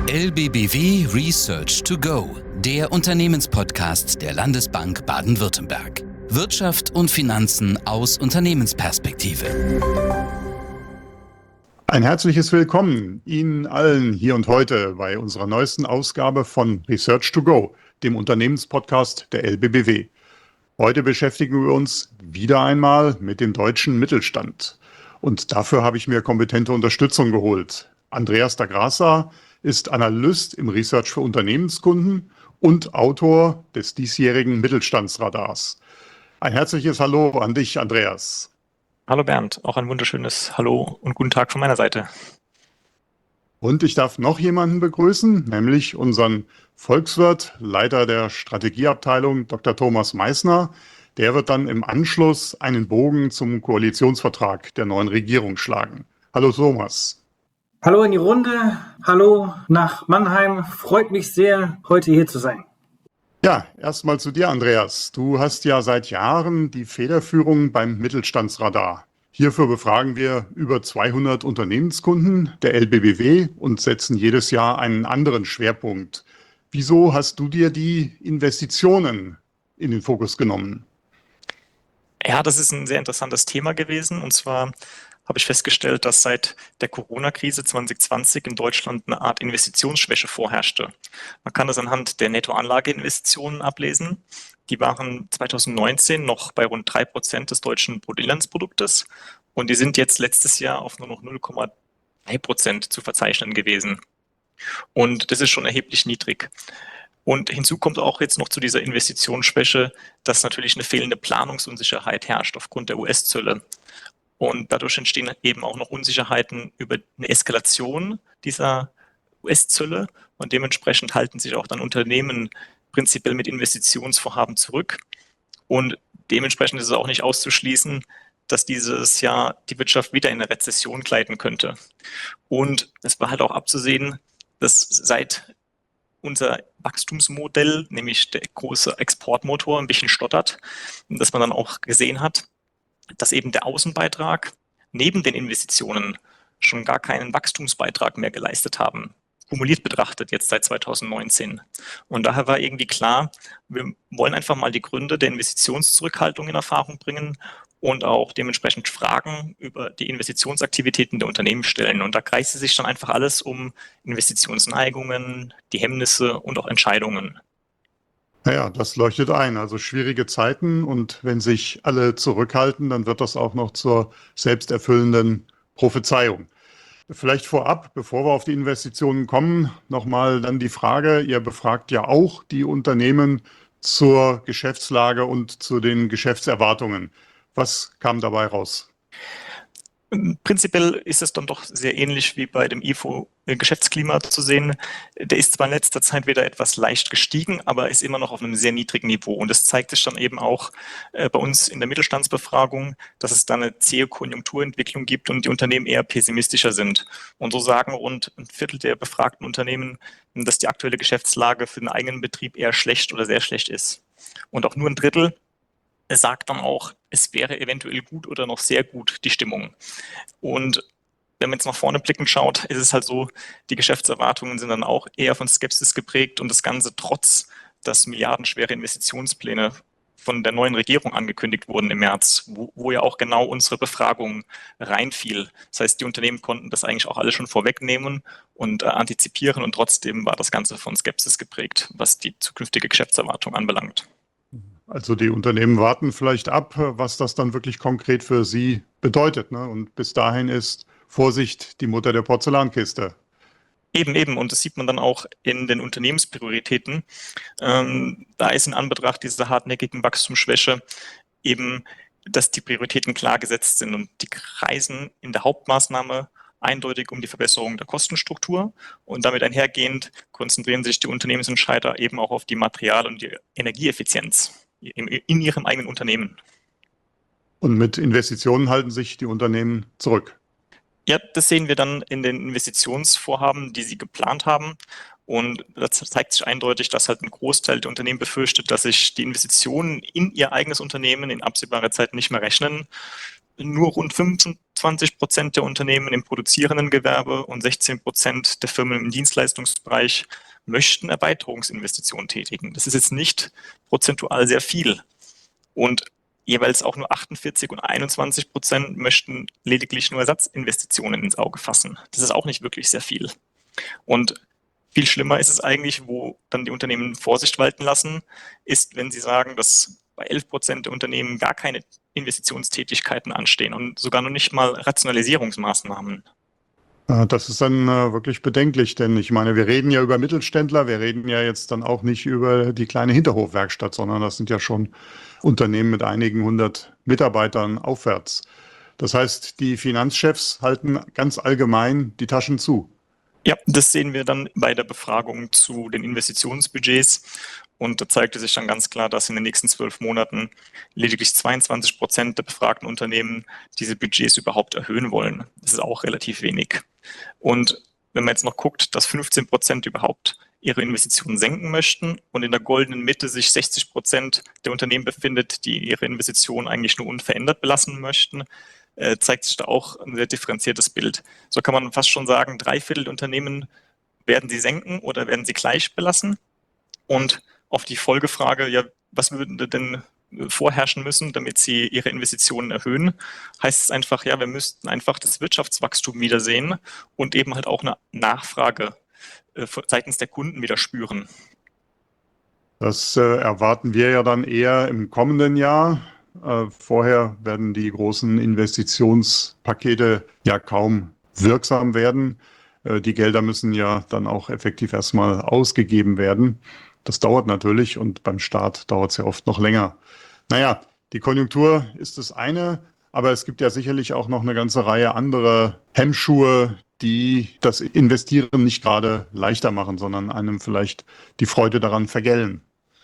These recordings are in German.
LBBW Research to Go, der Unternehmenspodcast der Landesbank Baden-Württemberg. Wirtschaft und Finanzen aus Unternehmensperspektive. Ein herzliches Willkommen Ihnen allen hier und heute bei unserer neuesten Ausgabe von Research to Go, dem Unternehmenspodcast der LBBW. Heute beschäftigen wir uns wieder einmal mit dem deutschen Mittelstand. Und dafür habe ich mir kompetente Unterstützung geholt. Andreas da Grassa ist Analyst im Research für Unternehmenskunden und Autor des diesjährigen Mittelstandsradars. Ein herzliches Hallo an dich, Andreas. Hallo Bernd, auch ein wunderschönes Hallo und guten Tag von meiner Seite. Und ich darf noch jemanden begrüßen, nämlich unseren Volkswirt, Leiter der Strategieabteilung, Dr. Thomas Meissner. Der wird dann im Anschluss einen Bogen zum Koalitionsvertrag der neuen Regierung schlagen. Hallo Thomas. Hallo in die Runde, hallo nach Mannheim. Freut mich sehr, heute hier zu sein. Ja, erstmal zu dir, Andreas. Du hast ja seit Jahren die Federführung beim Mittelstandsradar. Hierfür befragen wir über 200 Unternehmenskunden der LBBW und setzen jedes Jahr einen anderen Schwerpunkt. Wieso hast du dir die Investitionen in den Fokus genommen? Ja, das ist ein sehr interessantes Thema gewesen. Und zwar habe ich festgestellt, dass seit der Corona-Krise 2020 in Deutschland eine Art Investitionsschwäche vorherrschte. Man kann das anhand der Nettoanlageinvestitionen ablesen. Die waren 2019 noch bei rund 3% des deutschen Bruttoinlandsproduktes und die sind jetzt letztes Jahr auf nur noch 0,3% zu verzeichnen gewesen. Und das ist schon erheblich niedrig. Und hinzu kommt auch jetzt noch zu dieser Investitionsschwäche, dass natürlich eine fehlende Planungsunsicherheit herrscht aufgrund der US-Zölle. Und dadurch entstehen eben auch noch Unsicherheiten über eine Eskalation dieser US-Zölle und dementsprechend halten sich auch dann Unternehmen prinzipiell mit Investitionsvorhaben zurück. Und dementsprechend ist es auch nicht auszuschließen, dass dieses Jahr die Wirtschaft wieder in eine Rezession gleiten könnte. Und es war halt auch abzusehen, dass seit unser Wachstumsmodell, nämlich der große Exportmotor, ein bisschen stottert, dass man dann auch gesehen hat, dass eben der Außenbeitrag neben den Investitionen schon gar keinen Wachstumsbeitrag mehr geleistet haben, kumuliert betrachtet jetzt seit 2019. Und daher war irgendwie klar, wir wollen einfach mal die Gründe der Investitionszurückhaltung in Erfahrung bringen und auch dementsprechend Fragen über die Investitionsaktivitäten der Unternehmen stellen. Und da kreiste sich dann einfach alles um Investitionsneigungen, die Hemmnisse und auch Entscheidungen. Naja, das leuchtet ein. Also schwierige Zeiten und wenn sich alle zurückhalten, dann wird das auch noch zur selbsterfüllenden Prophezeiung. Vielleicht vorab, bevor wir auf die Investitionen kommen, nochmal dann die Frage, ihr befragt ja auch die Unternehmen zur Geschäftslage und zu den Geschäftserwartungen. Was kam dabei raus? Prinzipiell ist es dann doch sehr ähnlich wie bei dem IFO Geschäftsklima zu sehen. Der ist zwar in letzter Zeit wieder etwas leicht gestiegen, aber ist immer noch auf einem sehr niedrigen Niveau. Und das zeigt sich dann eben auch bei uns in der Mittelstandsbefragung, dass es da eine zähe Konjunkturentwicklung gibt und die Unternehmen eher pessimistischer sind. Und so sagen rund ein Viertel der befragten Unternehmen, dass die aktuelle Geschäftslage für den eigenen Betrieb eher schlecht oder sehr schlecht ist. Und auch nur ein Drittel sagt dann auch, es wäre eventuell gut oder noch sehr gut, die Stimmung. Und wenn man jetzt nach vorne blickend schaut, ist es halt so, die Geschäftserwartungen sind dann auch eher von Skepsis geprägt und das Ganze trotz, dass milliardenschwere Investitionspläne von der neuen Regierung angekündigt wurden im März, wo ja auch genau unsere Befragung reinfiel. Das heißt, die Unternehmen konnten das eigentlich auch alles schon vorwegnehmen und antizipieren und trotzdem war das Ganze von Skepsis geprägt, was die zukünftige Geschäftserwartung anbelangt. Also die Unternehmen warten vielleicht ab, was das dann wirklich konkret für sie bedeutet, ne? Und bis dahin ist Vorsicht die Mutter der Porzellankiste. Eben. Und das sieht man dann auch in den Unternehmensprioritäten. Da ist in Anbetracht dieser hartnäckigen Wachstumsschwäche eben, dass die Prioritäten klar gesetzt sind und die kreisen in der Hauptmaßnahme eindeutig um die Verbesserung der Kostenstruktur und damit einhergehend konzentrieren sich die Unternehmensentscheider eben auch auf die Material- und die Energieeffizienz in ihrem eigenen Unternehmen. Und mit Investitionen halten sich die Unternehmen zurück. Ja, das sehen wir dann in den Investitionsvorhaben, die sie geplant haben. Und da zeigt sich eindeutig, dass halt ein Großteil der Unternehmen befürchtet, dass sich die Investitionen in ihr eigenes Unternehmen in absehbarer Zeit nicht mehr rechnen. nur rund 25% der Unternehmen im produzierenden Gewerbe und 16% der Firmen im Dienstleistungsbereich möchten Erweiterungsinvestitionen tätigen. Das ist jetzt nicht prozentual sehr viel. Und jeweils auch nur 48 und 21% möchten lediglich nur Ersatzinvestitionen ins Auge fassen. Das ist auch nicht wirklich sehr viel. Und viel schlimmer ist es eigentlich, wo dann die Unternehmen Vorsicht walten lassen, ist, wenn sie sagen, dass bei 11% der Unternehmen gar keine Investitionstätigkeiten anstehen und sogar noch nicht mal Rationalisierungsmaßnahmen. Das ist dann wirklich bedenklich, denn ich meine, wir reden ja über Mittelständler, wir reden ja jetzt dann auch nicht über die kleine Hinterhofwerkstatt, sondern das sind ja schon Unternehmen mit einigen hundert Mitarbeitern aufwärts. Das heißt, die Finanzchefs halten ganz allgemein die Taschen zu. Ja, das sehen wir dann bei der Befragung zu den Investitionsbudgets. Und da zeigte sich dann ganz klar, dass in den nächsten 12 Monaten lediglich 22% der befragten Unternehmen diese Budgets überhaupt erhöhen wollen. Das ist auch relativ wenig. Und wenn man jetzt noch guckt, dass 15% überhaupt ihre Investitionen senken möchten und in der goldenen Mitte sich 60% der Unternehmen befindet, die ihre Investitionen eigentlich nur unverändert belassen möchten, zeigt sich da auch ein sehr differenziertes Bild. So kann man fast schon sagen, 3/4 der Unternehmen werden sie senken oder werden sie gleich belassen. Und auf die Folgefrage, ja, was würde denn vorherrschen müssen, damit sie ihre Investitionen erhöhen, heißt es einfach, ja, wir müssten einfach das Wirtschaftswachstum wiedersehen und eben halt auch eine Nachfrage seitens der Kunden wieder spüren. Das erwarten wir ja dann eher im kommenden Jahr. Vorher werden die großen Investitionspakete ja kaum wirksam werden. Die Gelder müssen ja dann auch effektiv erstmal ausgegeben werden. Das dauert natürlich und beim Staat dauert es ja oft noch länger. Naja, die Konjunktur ist das eine, aber es gibt ja sicherlich auch noch eine ganze Reihe anderer Hemmschuhe, die das Investieren nicht gerade leichter machen, sondern einem vielleicht die Freude daran vergällen.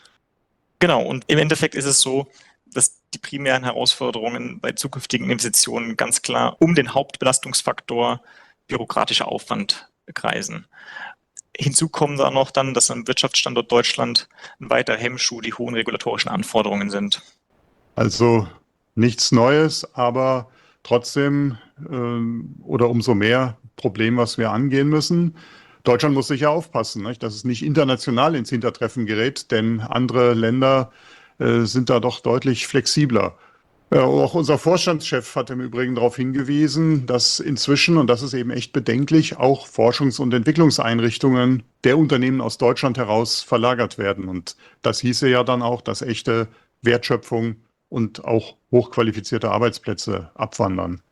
Genau, und im Endeffekt ist es so, dass die primären Herausforderungen bei zukünftigen Investitionen ganz klar um den Hauptbelastungsfaktor bürokratischer Aufwand kreisen. Hinzu kommen da noch dann, dass am Wirtschaftsstandort Deutschland ein weiterer Hemmschuh die hohen regulatorischen Anforderungen sind. Also nichts Neues, aber trotzdem oder umso mehr Problem, was wir angehen müssen. Deutschland muss sicher aufpassen, nicht, dass es nicht international ins Hintertreffen gerät, denn andere Länder sind da doch deutlich flexibler. Auch unser Vorstandschef hat im Übrigen darauf hingewiesen, dass inzwischen, und das ist eben echt bedenklich, auch Forschungs- und Entwicklungseinrichtungen der Unternehmen aus Deutschland heraus verlagert werden. Und das hieße ja dann auch, dass echte Wertschöpfung und auch hochqualifizierte Arbeitsplätze abwandern.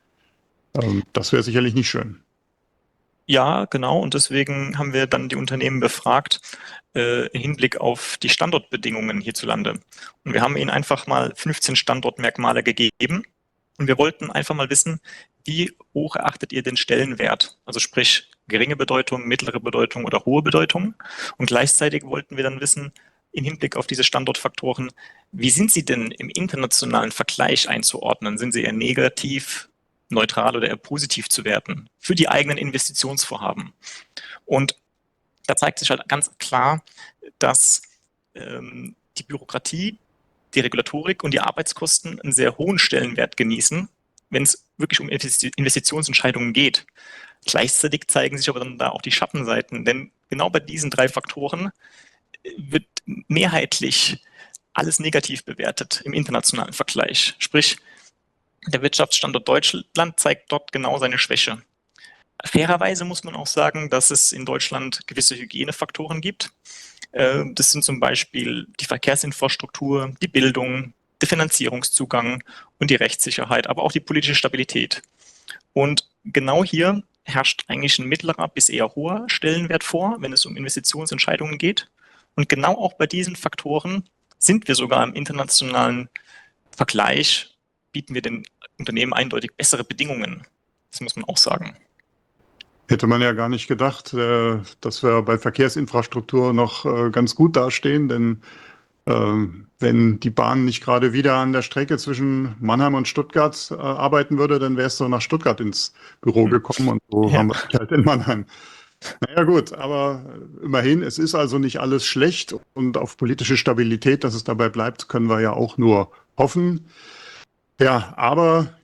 Das wäre sicherlich nicht schön. Ja, genau. Und deswegen haben wir dann die Unternehmen befragt im Hinblick auf die Standortbedingungen hierzulande. Und wir haben ihnen einfach mal 15 Standortmerkmale gegeben. Und wir wollten einfach mal wissen, wie hoch erachtet ihr den Stellenwert? Also sprich geringe Bedeutung, mittlere Bedeutung oder hohe Bedeutung. Und gleichzeitig wollten wir dann wissen, im Hinblick auf diese Standortfaktoren, wie sind sie denn im internationalen Vergleich einzuordnen? Sind sie eher negativ, neutral oder eher positiv zu werten für die eigenen Investitionsvorhaben? Und da zeigt sich halt ganz klar, dass die Bürokratie, die Regulatorik und die Arbeitskosten einen sehr hohen Stellenwert genießen, wenn es wirklich um Investitionsentscheidungen geht. Gleichzeitig zeigen sich aber dann da auch die Schattenseiten, denn genau bei diesen 3 Faktoren wird mehrheitlich alles negativ bewertet im internationalen Vergleich. Sprich, der Wirtschaftsstandort Deutschland zeigt dort genau seine Schwäche. Fairerweise muss man auch sagen, dass es in Deutschland gewisse Hygienefaktoren gibt. Das sind zum Beispiel die Verkehrsinfrastruktur, die Bildung, der Finanzierungszugang und die Rechtssicherheit, aber auch die politische Stabilität. Und genau hier herrscht eigentlich ein mittlerer bis eher hoher Stellenwert vor, wenn es um Investitionsentscheidungen geht. Und genau auch bei diesen Faktoren sind wir sogar im internationalen Vergleich, bieten wir den Unternehmen eindeutig bessere Bedingungen. Das muss man auch sagen. Hätte man ja gar nicht gedacht, dass wir bei Verkehrsinfrastruktur noch ganz gut dastehen, denn wenn die Bahn nicht gerade wieder an der Strecke zwischen Mannheim und Stuttgart arbeiten würde, dann wärst du nach Stuttgart ins Büro gekommen und so haben wir es halt in Mannheim. Naja gut, aber immerhin, es ist also nicht alles schlecht und auf politische Stabilität, dass es dabei bleibt, können wir ja auch nur hoffen. Ja, aber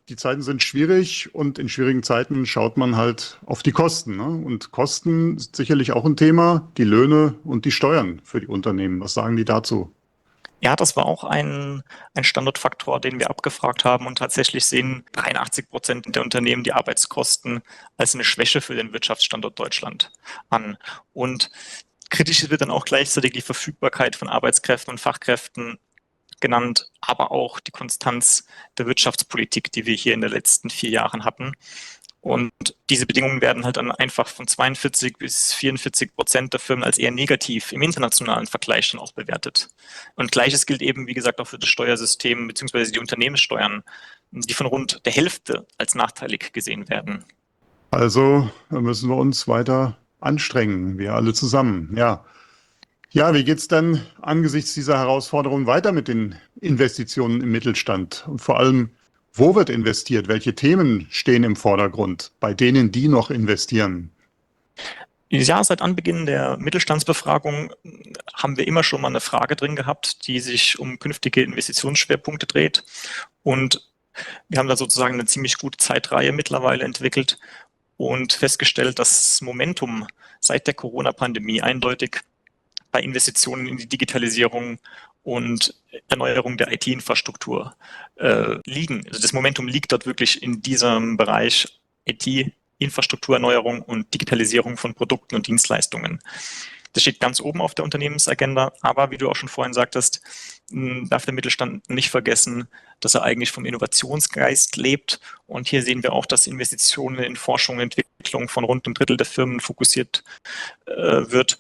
die Zeiten sind schwierig und in schwierigen Zeiten schaut man halt auf die Kosten, ne? Und Kosten ist sicherlich auch ein Thema, die Löhne und die Steuern für die Unternehmen. Was sagen die dazu? Ja, das war auch ein Standortfaktor, den wir abgefragt haben, und tatsächlich sehen 83% der Unternehmen die Arbeitskosten als eine Schwäche für den Wirtschaftsstandort Deutschland an. Und kritisch wird dann auch gleichzeitig die Verfügbarkeit von Arbeitskräften und Fachkräften genannt, aber auch die Konstanz der Wirtschaftspolitik, die wir hier in den letzten 4 Jahren hatten. Und diese Bedingungen werden halt dann einfach von 42 bis 44% der Firmen als eher negativ im internationalen Vergleich dann auch bewertet. Und Gleiches gilt eben, wie gesagt, auch für das Steuersystem bzw. die Unternehmenssteuern, die von rund der Hälfte als nachteilig gesehen werden. Also müssen wir uns weiter anstrengen, wir alle zusammen. Ja, wie geht's denn angesichts dieser Herausforderungen weiter mit den Investitionen im Mittelstand? Und vor allem, wo wird investiert? Welche Themen stehen im Vordergrund bei denen, die noch investieren? Ja, seit Anbeginn der Mittelstandsbefragung haben wir immer schon mal eine Frage drin gehabt, die sich um künftige Investitionsschwerpunkte dreht. Und wir haben da sozusagen eine ziemlich gute Zeitreihe mittlerweile entwickelt und festgestellt, dass das Momentum seit der Corona-Pandemie eindeutig bei Investitionen in die Digitalisierung und Erneuerung der IT-Infrastruktur liegen. Also das Momentum liegt dort wirklich in diesem Bereich IT-Infrastrukturerneuerung und Digitalisierung von Produkten und Dienstleistungen. Das steht ganz oben auf der Unternehmensagenda, aber wie du auch schon vorhin sagtest, darf der Mittelstand nicht vergessen, dass er eigentlich vom Innovationsgeist lebt. Und hier sehen wir auch, dass Investitionen in Forschung und Entwicklung von rund einem Drittel der Firmen forciert wird,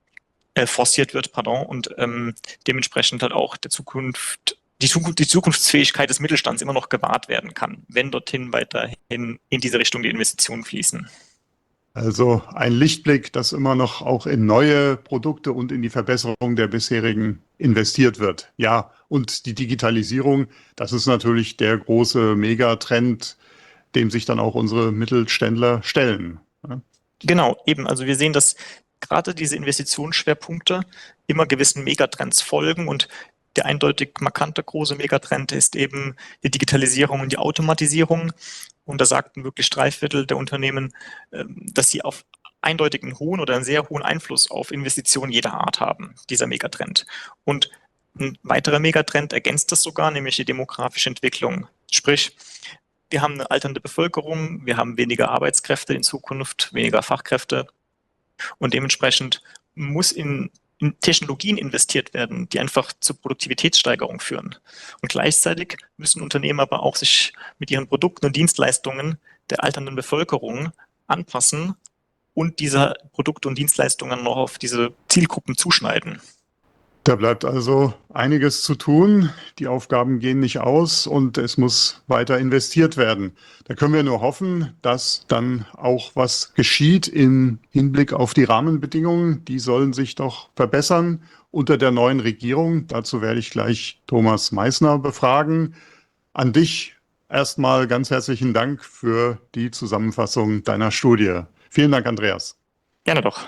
und dementsprechend halt auch die Zukunftsfähigkeit des Mittelstands immer noch gewahrt werden kann, wenn dorthin weiterhin in diese Richtung die Investitionen fließen. Also ein Lichtblick, dass immer noch auch in neue Produkte und in die Verbesserung der bisherigen investiert wird. Ja, und die Digitalisierung, das ist natürlich der große Megatrend, dem sich dann auch unsere Mittelständler stellen. Genau, eben. Also wir sehen, dass gerade diese Investitionsschwerpunkte immer gewissen Megatrends folgen, und der eindeutig markante große Megatrend ist eben die Digitalisierung und die Automatisierung. Und da sagten wirklich 3/4 der Unternehmen, dass sie auf eindeutig einen hohen oder einen sehr hohen Einfluss auf Investitionen jeder Art haben, dieser Megatrend. Und ein weiterer Megatrend ergänzt das sogar, nämlich die demografische Entwicklung. Sprich, wir haben eine alternde Bevölkerung, wir haben weniger Arbeitskräfte in Zukunft, weniger Fachkräfte. Und dementsprechend muss in Technologien investiert werden, die einfach zur Produktivitätssteigerung führen. Und gleichzeitig müssen Unternehmen aber auch sich mit ihren Produkten und Dienstleistungen der alternden Bevölkerung anpassen und diese Produkte und Dienstleistungen noch auf diese Zielgruppen zuschneiden. Da bleibt also einiges zu tun. Die Aufgaben gehen nicht aus und es muss weiter investiert werden. Da können wir nur hoffen, dass dann auch was geschieht im Hinblick auf die Rahmenbedingungen. Die sollen sich doch verbessern unter der neuen Regierung. Dazu werde ich gleich Thomas Meissner befragen. An dich erstmal ganz herzlichen Dank für die Zusammenfassung deiner Studie. Vielen Dank, Andreas. Gerne doch.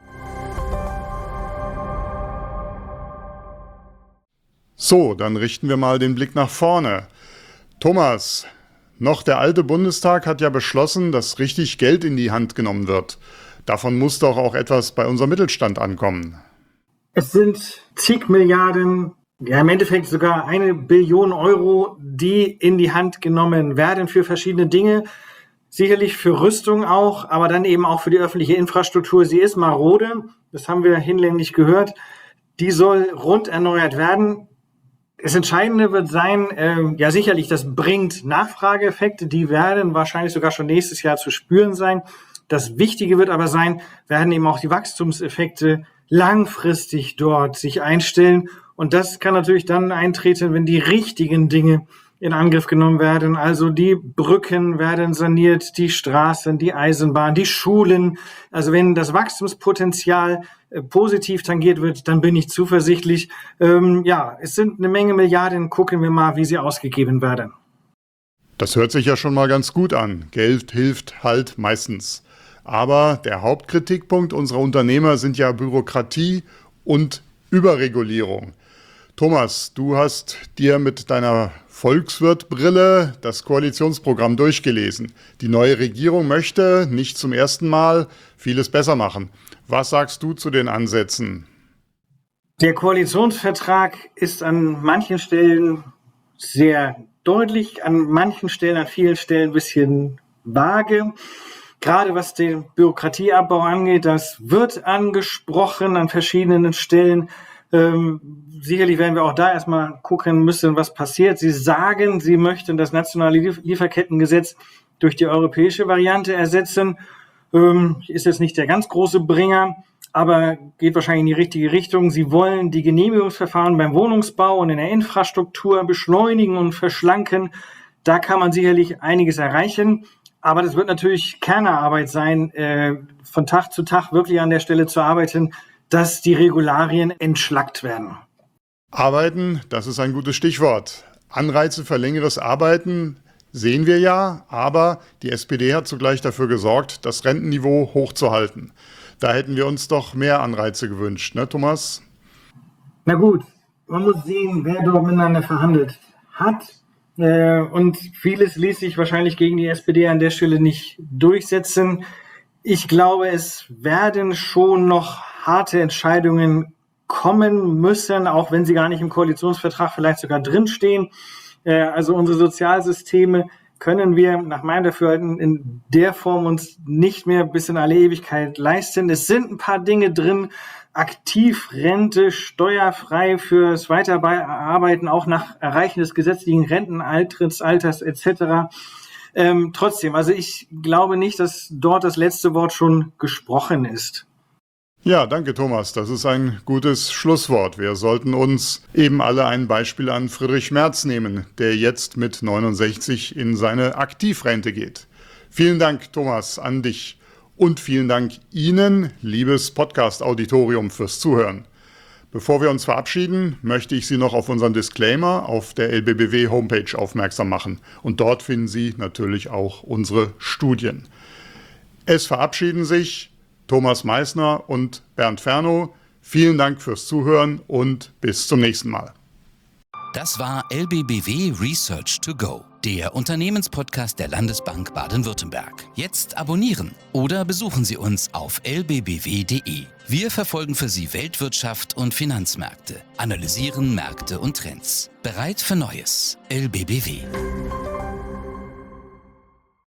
So, dann richten wir mal den Blick nach vorne. Thomas, noch der alte Bundestag hat ja beschlossen, dass richtig Geld in die Hand genommen wird. Davon muss doch auch etwas bei unserem Mittelstand ankommen. Es sind zig Milliarden, ja im Endeffekt sogar 1 Billion Euro, die in die Hand genommen werden für verschiedene Dinge. Sicherlich für Rüstung auch, aber dann eben auch für die öffentliche Infrastruktur. Sie ist marode, das haben wir hinlänglich gehört. Die soll rund erneuert werden. Das Entscheidende wird sein, ja sicherlich, das bringt Nachfrageeffekte, die werden wahrscheinlich sogar schon nächstes Jahr zu spüren sein. Das Wichtige wird aber sein, werden eben auch die Wachstumseffekte langfristig dort sich einstellen. Und das kann natürlich dann eintreten, wenn die richtigen Dinge in Angriff genommen werden. Also die Brücken werden saniert, die Straßen, die Eisenbahn, die Schulen. Also wenn das Wachstumspotenzial positiv tangiert wird, dann bin ich zuversichtlich. Ja, es sind eine Menge Milliarden. Gucken wir mal, wie sie ausgegeben werden. Das hört sich ja schon mal ganz gut an. Geld hilft halt meistens. Aber der Hauptkritikpunkt unserer Unternehmer sind ja Bürokratie und Überregulierung. Thomas, du hast dir mit deiner Volkswirt-Brille das Koalitionsprogramm durchgelesen. Die neue Regierung möchte nicht zum ersten Mal vieles besser machen. Was sagst du zu den Ansätzen? Der Koalitionsvertrag ist an manchen Stellen sehr deutlich, an manchen Stellen, an vielen Stellen ein bisschen vage. Gerade was den Bürokratieabbau angeht, das wird angesprochen an verschiedenen Stellen. Sicherlich werden wir auch da erstmal gucken müssen, was passiert. Sie sagen, Sie möchten das nationale Lieferkettengesetz durch die europäische Variante ersetzen. Ist jetzt nicht der ganz große Bringer, aber geht wahrscheinlich in die richtige Richtung. Sie wollen die Genehmigungsverfahren beim Wohnungsbau und in der Infrastruktur beschleunigen und verschlanken. Da kann man sicherlich einiges erreichen. Aber das wird natürlich Kernarbeit sein, von Tag zu Tag wirklich an der Stelle zu arbeiten, dass die Regularien entschlackt werden. Arbeiten, das ist ein gutes Stichwort. Anreize für längeres Arbeiten sehen wir ja, aber die SPD hat zugleich dafür gesorgt, das Rentenniveau hochzuhalten. Da hätten wir uns doch mehr Anreize gewünscht, ne, Thomas? Na gut, man muss sehen, wer dort miteinander verhandelt hat. Und vieles ließ sich wahrscheinlich gegen die SPD an der Stelle nicht durchsetzen. Ich glaube, es werden schon noch harte Entscheidungen kommen müssen, auch wenn sie gar nicht im Koalitionsvertrag vielleicht sogar drinstehen. Also unsere Sozialsysteme können wir nach meinem Dafürhalten in der Form uns nicht mehr bis in alle Ewigkeit leisten. Es sind ein paar Dinge drin, Aktivrente, steuerfrei fürs Weiterarbeiten, auch nach Erreichen des gesetzlichen Renteneintrittsalters etc. Trotzdem, also ich glaube nicht, dass dort das letzte Wort schon gesprochen ist. Ja, danke Thomas. Das ist ein gutes Schlusswort. Wir sollten uns eben alle ein Beispiel an Friedrich Merz nehmen, der jetzt mit 69 in seine Aktivrente geht. Vielen Dank, Thomas, an dich. Und vielen Dank Ihnen, liebes Podcast-Auditorium, fürs Zuhören. Bevor wir uns verabschieden, möchte ich Sie noch auf unseren Disclaimer auf der LBBW-Homepage aufmerksam machen. Und dort finden Sie natürlich auch unsere Studien. Es verabschieden sich Thomas Meissner und Bernd Fernow. Vielen Dank fürs Zuhören und bis zum nächsten Mal. Das war LBBW Research to Go, der Unternehmenspodcast der Landesbank Baden-Württemberg. Jetzt abonnieren oder besuchen Sie uns auf lbbw.de. Wir verfolgen für Sie Weltwirtschaft und Finanzmärkte, analysieren Märkte und Trends. Bereit für Neues. LBBW.